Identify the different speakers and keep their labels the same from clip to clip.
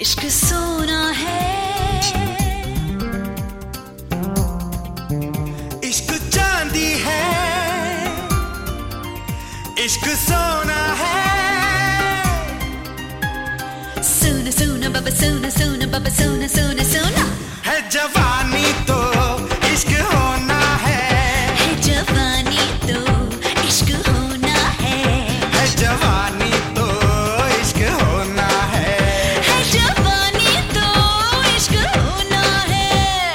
Speaker 1: इश्क सोना है,
Speaker 2: इश्क चांदी है, इश्क सोना है।
Speaker 1: सोना सोना बाबा सोना सोना बाबा सोना सोना सोना
Speaker 2: है जवानी तो इश्क होना है,
Speaker 1: है जवानी तो इश्क होना है,
Speaker 2: है जवानी तो इश्क होना है,
Speaker 1: है जवानी तो इश्क होना है।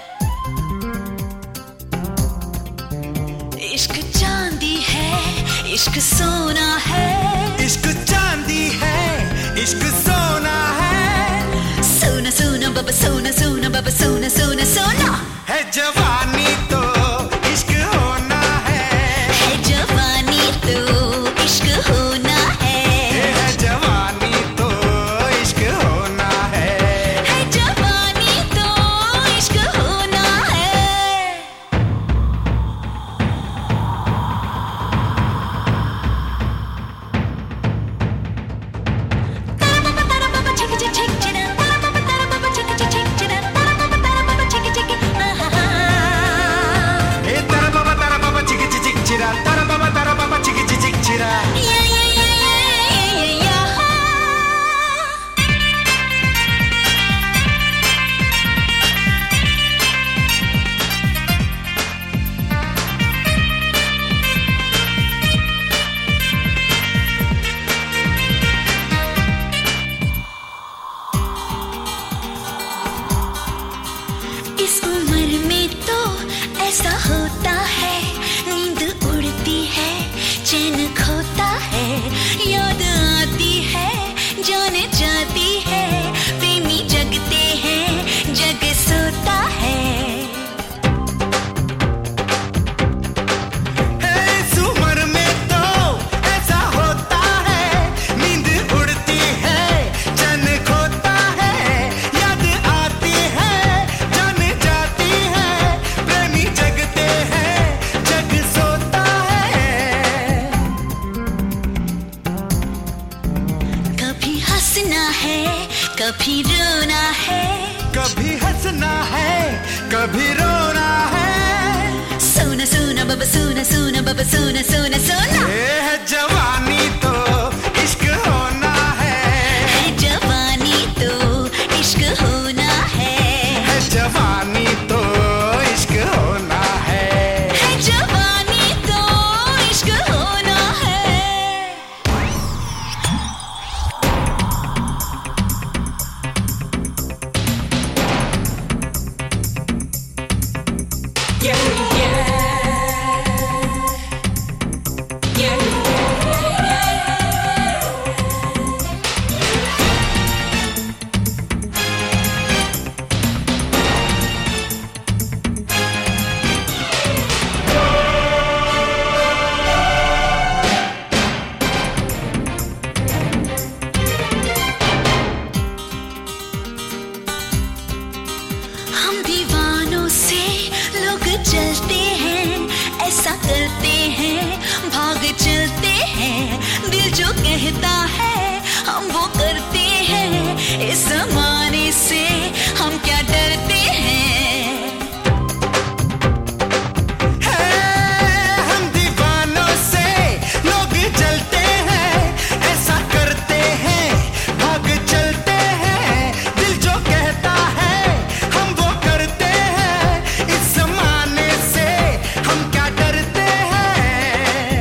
Speaker 1: इश्क चांदी है, इश्क सोना है,
Speaker 2: इश्क चांदी है, इश्क सोना है।
Speaker 1: सोना सोना बाबा सोना सोना बाबा सोना सोना सोना
Speaker 2: है जवानी तो इश्क होना है,
Speaker 1: है जवानी तो इश्क होना है,
Speaker 2: है जवानी तो इश्क होना है।
Speaker 1: है जवानी तो इश्क होना है।
Speaker 2: ए तारा बाबा चिकी चिक चिरा, तारा बाबा चिकी चिक चिरा।
Speaker 1: इस उम्र में तो ऐसा होता है, नींद उड़ती है, चैन खोता है, याद आती है, जान जाती है, प्रेमी जगते हैं, जग सोता है।
Speaker 2: इस उम्र में तो ऐसा होता है, नींद उड़ती है, चैन खोता है, याद आती है, जान जाती है, प्रेमी जगते हैं, जग सोता है।
Speaker 1: कभी हंसना है, कभी रोना है,
Speaker 2: कभी हंसना है, कभी रोना है।
Speaker 1: सोना सोना बाबा सोना सोना बाबा सोना सोना सोना
Speaker 2: ये है जवानी तो इश्क होना है,
Speaker 1: है जवानी तो इश्क होना है,
Speaker 2: है जवानी तो इश्क होना है।
Speaker 1: है जवानी तो इश्क होना है। हम दीवानों से लोग चलते हैं, ऐसा करते हैं, भाग चलते हैं, दिल जो कहता है हम वो करते हैं, इस जमाने से हम क्या डरते हैं।
Speaker 2: हम दीवानों से लोग जलते हैं, ऐसा करते हैं, भाग चलते हैं, दिल जो कहता है हम वो करते हैं, इस जमाने से हम क्या डरते हैं।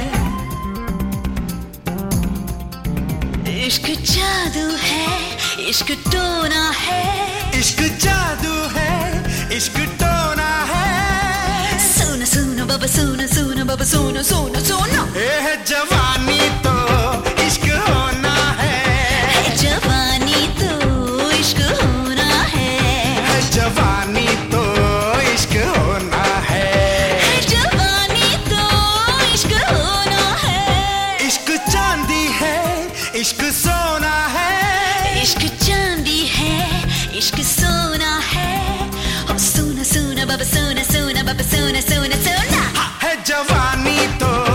Speaker 1: इश्क जादू है, इश्क टोना है,
Speaker 2: इश्क जादू है, इश्क टोना है।
Speaker 1: सोना सोना बाबा सोना सोना बाबा सोना सोना सोना
Speaker 2: ये है जवानी तो इश्क होना है,
Speaker 1: है जवानी तो इश्क होना है,
Speaker 2: है जवानी तो इश्क होना है।
Speaker 1: है जवानी तो इश्क होना है।
Speaker 2: इश्क चांदी है, इश्क सोना है,
Speaker 1: इश्क चांदी है, इश्क सोना है, ओ सोना सोना बाबा सोना सोना बाबा सोना सोना सोना
Speaker 2: है जवानी तो